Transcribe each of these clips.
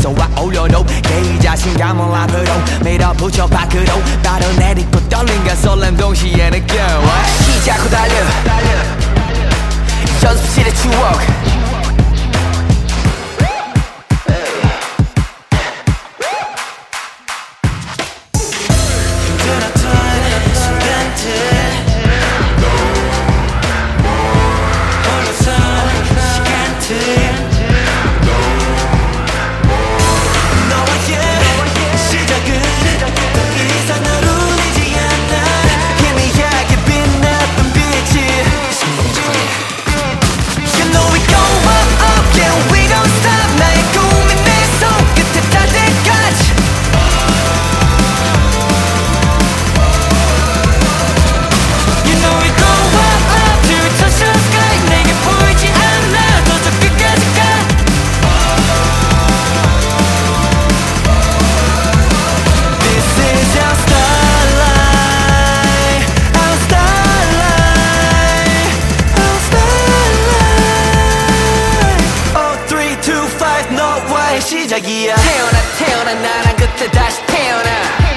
너와 어울려 높게 이 자신감을 앞으로 밀어붙여 밖으로 바로 내딛고 떨림과 설렘 동시에 느껴 시작 후 달려 연습실의 추억 시작이야 태어나 나랑 그때 다시 태어나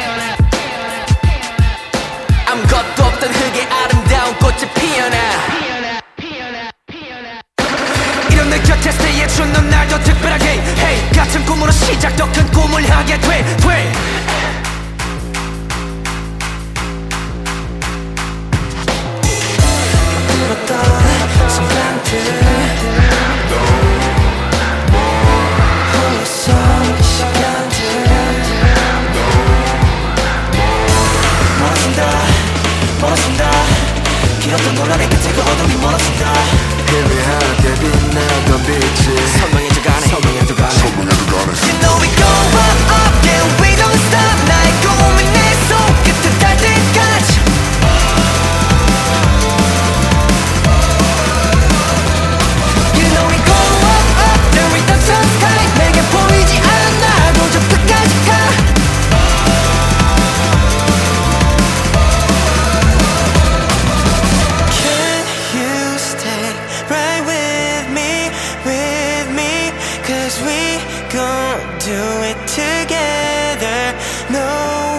아무것도 없던 흙에 아름다운 꽃이 피어나 이런 내 곁에 stay 해준 넌 날 더 특별하게 hey 같은 꿈으로 시작 더 큰 꿈을 하게 돼 울었던 순간들 길었던 논란의 끝에 그 어둠이 멀어진다 희미하게 빛나던 빛이 선명해져가네 You know we go up and we don't stop 나의 꿈이 내 손끝에 닿을 때까지 You know we go up and we touch the sky 내게 보이지 않아도 저 끝까지 가 Cause we gon' do it together. No